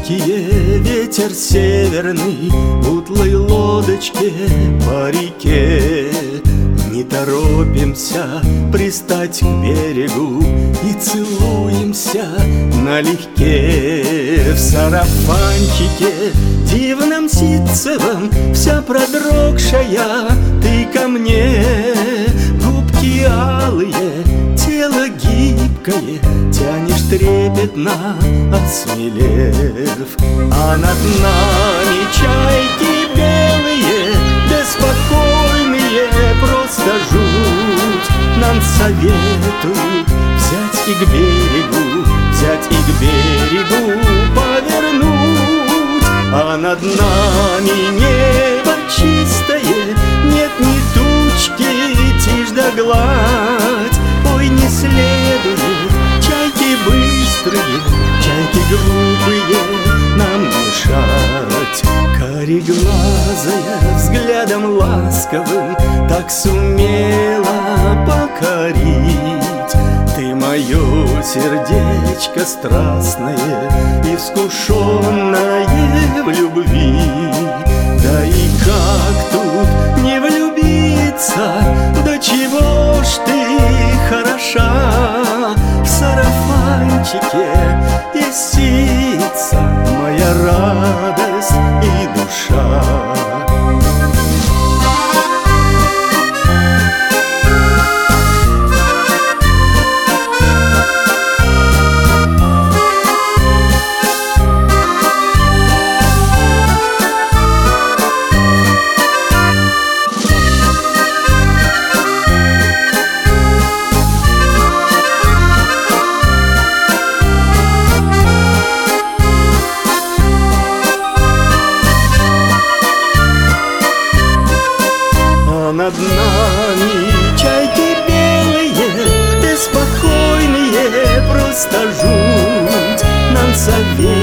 легкие, ветер северный, утлой лодочке по реке. Не торопимся пристать к берегу и целуемся налегке. В сарафанчике дивном ситцевом, вся продрогшая, ты ко мне. Губки алые, тело гибкое, тянешь трепетно, осмелев. А над нами чайки белые, беспокойные, просто жуть. Нам советуют взять и к берегу, взять и к берегу повернуть. А над нами небо чистое, нет ни тучки, тишь да гладь. Ой, не следует чайки быстрые, чайки глупые нам мешать. Кареглазая взглядом ласковым так сумела покорить ты мое сердечко страстное, искушенное в любви. Да и как тут не влюбиться, до чего ж ты хороша. В сарафанчике и ситца моя радость и душа. Над нами чайки белые, беспокойные, просто жуть. Нам совет